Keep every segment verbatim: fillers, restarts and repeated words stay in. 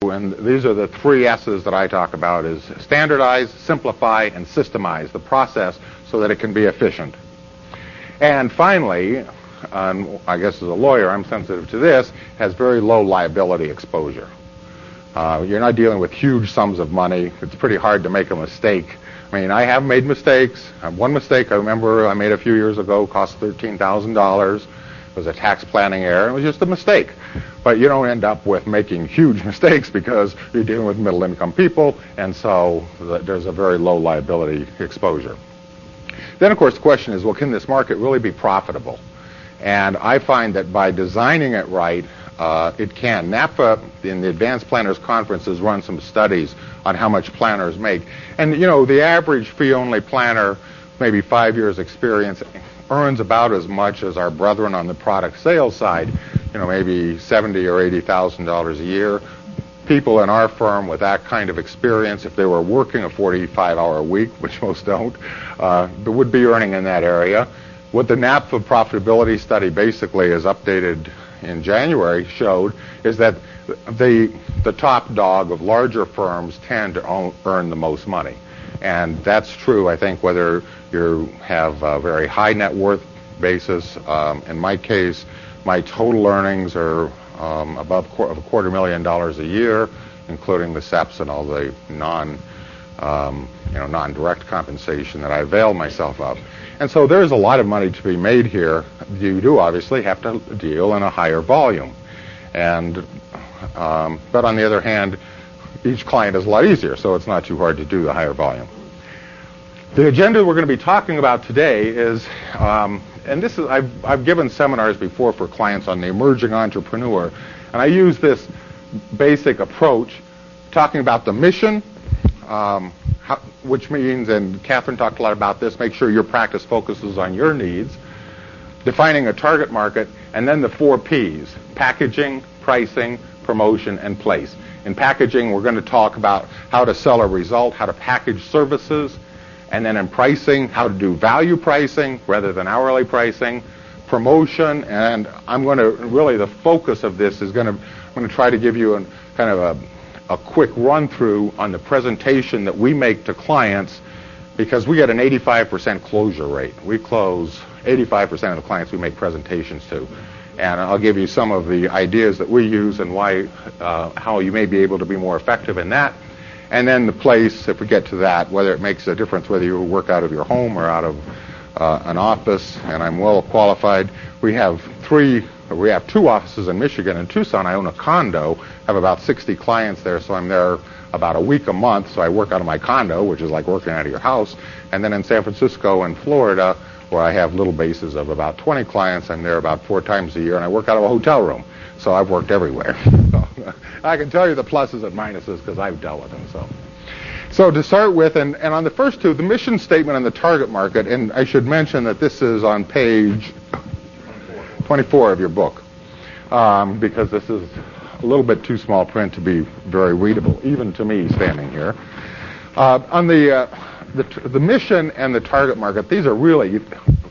and these are the three S's that I talk about, is standardize, simplify, and systemize the process so that it can be efficient. And finally, um, I guess as a lawyer, I'm sensitive to this, has very low liability exposure. Uh, you're not dealing with huge sums of money. It's pretty hard to make a mistake. I mean, I have made mistakes. Uh, one mistake I remember I made a few years ago cost thirteen thousand dollars. It was a tax planning error. It was just a mistake. But you don't end up with making huge mistakes because you're dealing with middle-income people, and so th- there's a very low liability exposure. Then, of course, the question is, well, can this market really be profitable? And I find that by designing it right, uh, it can. NAPFA, in the Advanced Planners Conference, has run some studies on how much planners make. And, you know, the average fee-only planner, maybe five years experience, earns about as much as our brethren on the product sales side, you know, maybe seventy or eighty thousand dollars a year. People in our firm with that kind of experience, if they were working a forty-five hour week, which most don't, uh, would be earning in that area. What the NAPFA profitability study basically is updated in January showed is that the the top dog of larger firms tend to own, earn the most money. And that's true, I think, whether you have a very high net worth basis. Um, in my case, my total earnings are um, above qu- of a quarter million dollars a year, including the S E Ps and all the non, um, you know, non-direct compensation that I avail myself of. And so there's a lot of money to be made here. You do obviously have to deal in a higher volume. And um, but on the other hand, each client is a lot easier, so it's not too hard to do the higher volume. The agenda we're going to be talking about today is, um, and this is, I've, I've given seminars before for clients on the emerging entrepreneur, and I use this basic approach, talking about the mission, um, how, which means, and Catherine talked a lot about this, make sure your practice focuses on your needs, defining a target market, and then the four P's, packaging, pricing, promotion, and place. In packaging, we're going to talk about how to sell a result, how to package services, and then in pricing, how to do value pricing rather than hourly pricing, promotion, and I'm going to, really the focus of this is going to, I'm going to try to give you a kind of a, a quick run through on the presentation that we make to clients, because we get an eighty-five percent closure rate. We close eighty-five percent of the clients we make presentations to. And I'll give you some of the ideas that we use and why, uh, how you may be able to be more effective in that. And then the place, if we get to that, whether it makes a difference whether you work out of your home or out of uh, an office, and I'm well qualified. We have three, we have two offices in Michigan. In Tucson, I own a condo, have about sixty clients there, so I'm there about a week a month, so I work out of my condo, which is like working out of your house. And then in San Francisco and Florida, where I have little bases of about twenty clients, I'm there about four times a year, and I work out of a hotel room. So I've worked everywhere. So I can tell you the pluses and minuses because I've dealt with them. So, so to start with, and, and on the first two, the mission statement and the target market, and I should mention that this is on page twenty-four of your book, um, because this is a little bit too small print to be very readable, even to me standing here. Uh, on the, uh, the the mission and the target market, these are really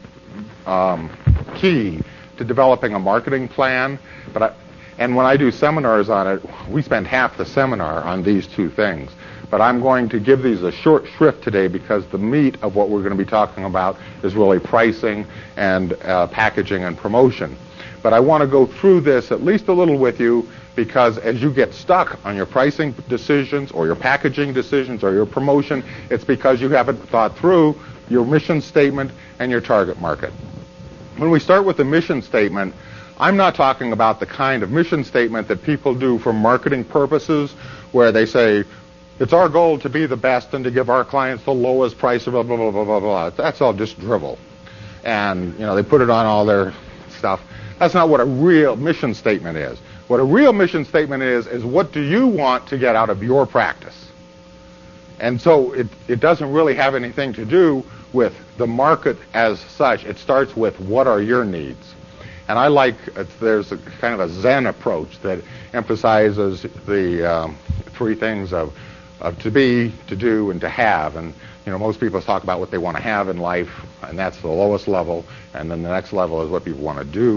um, key to developing a marketing plan. But I, and when I do seminars on it, we spend half the seminar on these two things. But I'm going to give these a short shrift today because the meat of what we're going to be talking about is really pricing and uh, packaging and promotion. But I want to go through this at least a little with you, because as you get stuck on your pricing decisions or your packaging decisions or your promotion, it's because you haven't thought through your mission statement and your target market. When we start with the mission statement, I'm not talking about the kind of mission statement that people do for marketing purposes, where they say, it's our goal to be the best and to give our clients the lowest price, blah, blah, blah, blah, blah, blah. That's all just drivel. And, you know, they put it on all their stuff. That's not what a real mission statement is. What a real mission statement is, is what do you want to get out of your practice? And so it, it doesn't really have anything to do with the market as such. It starts with what are your needs. And I like, uh, there's a kind of a Zen approach that emphasizes the um, three things of, of to be, to do, and to have. And, you know, most people talk about what they want to have in life, and that's the lowest level. And then the next level is what people want to do,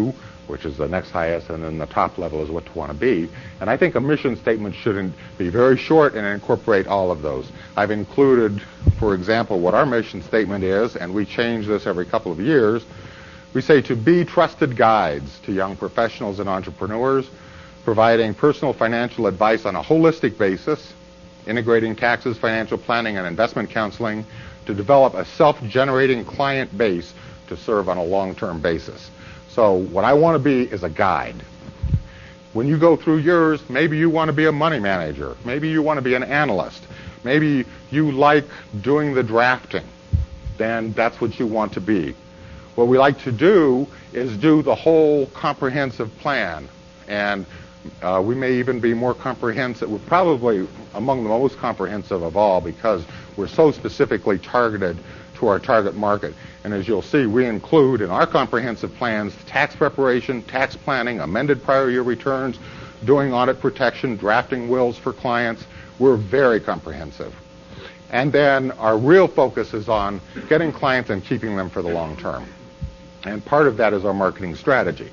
which is the next highest, and then the top level is what you want to be. And I think a mission statement should be very short and incorporate all of those. I've included, for example, what our mission statement is, and we change this every couple of years. We say to be trusted guides to young professionals and entrepreneurs, providing personal financial advice on a holistic basis, integrating taxes, financial planning, and investment counseling to develop a self-generating client base to serve on a long-term basis. So what I want to be is a guide. When you go through yours, maybe you want to be a money manager. Maybe you want to be an analyst. Maybe you like doing the drafting. Then that's what you want to be. What we like to do is do the whole comprehensive plan. And uh, we may even be more comprehensive. We're probably among the most comprehensive of all because we're so specifically targeted to our target market. And as you'll see, we include in our comprehensive plans tax preparation, tax planning, amended prior year returns, doing audit protection, drafting wills for clients. We're very comprehensive. And then our real focus is on getting clients and keeping them for the long term. And part of that is our marketing strategy.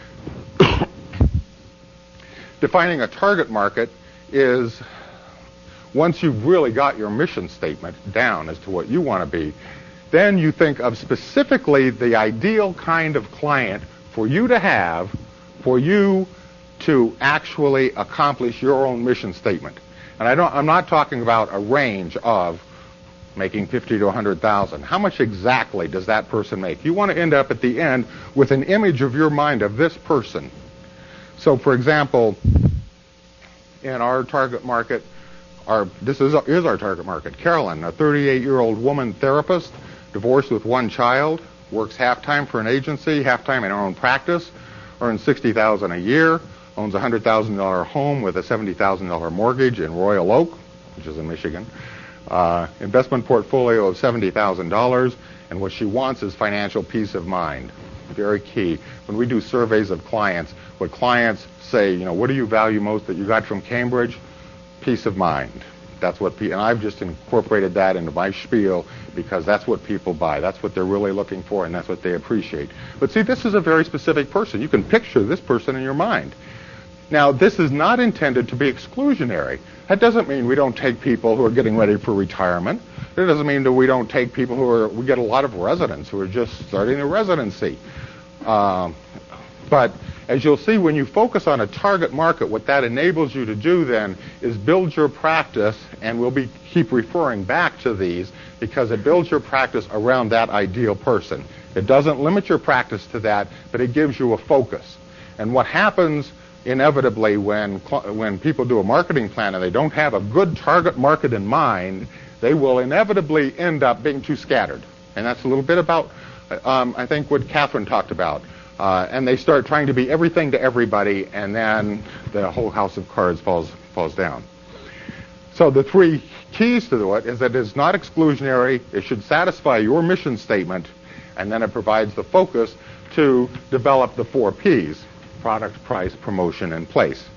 Defining a target market is, once you've really got your mission statement down as to what you want to be, then you think of specifically the ideal kind of client for you to have, for you to actually accomplish your own mission statement. And I don't, I'm not talking about a range of making fifty to one hundred thousand. How much exactly does that person make? You want to end up at the end with an image of your mind of this person. So, for example, in our target market, our this is, is our target market. Carolyn, a thirty-eight-year-old woman therapist, divorced with one child, works half-time for an agency, half-time in her own practice, earns sixty thousand dollars a year, owns a one hundred thousand dollars home with a seventy thousand dollars mortgage in Royal Oak, which is in Michigan, uh, investment portfolio of seventy thousand dollars, and what she wants is financial peace of mind. Very key. When we do surveys of clients, what clients say, you know, what do you value most that you got from Cambridge? Peace of mind. That's what, pe- and I've just incorporated that into my spiel because that's what people buy. That's what they're really looking for, and that's what they appreciate. But see, this is a very specific person. You can picture this person in your mind. Now, this is not intended to be exclusionary. That doesn't mean we don't take people who are getting ready for retirement. It doesn't mean that we don't take people who are, we get a lot of residents who are just starting a residency. Um, but as you'll see, when you focus on a target market, what that enables you to do then is build your practice, and we'll be keep referring back to these because it builds your practice around that ideal person. It doesn't limit your practice to that, but it gives you a focus. And what happens inevitably when when people do a marketing plan and they don't have a good target market in mind, they will inevitably end up being too scattered. And that's a little bit about, um, I think, what Catherine talked about. Uh, and they start trying to be everything to everybody, and then the whole house of cards falls falls down. So the three keys to it is that it's not exclusionary, it should satisfy your mission statement, and then it provides the focus to develop the four Ps: product, price, promotion, and place.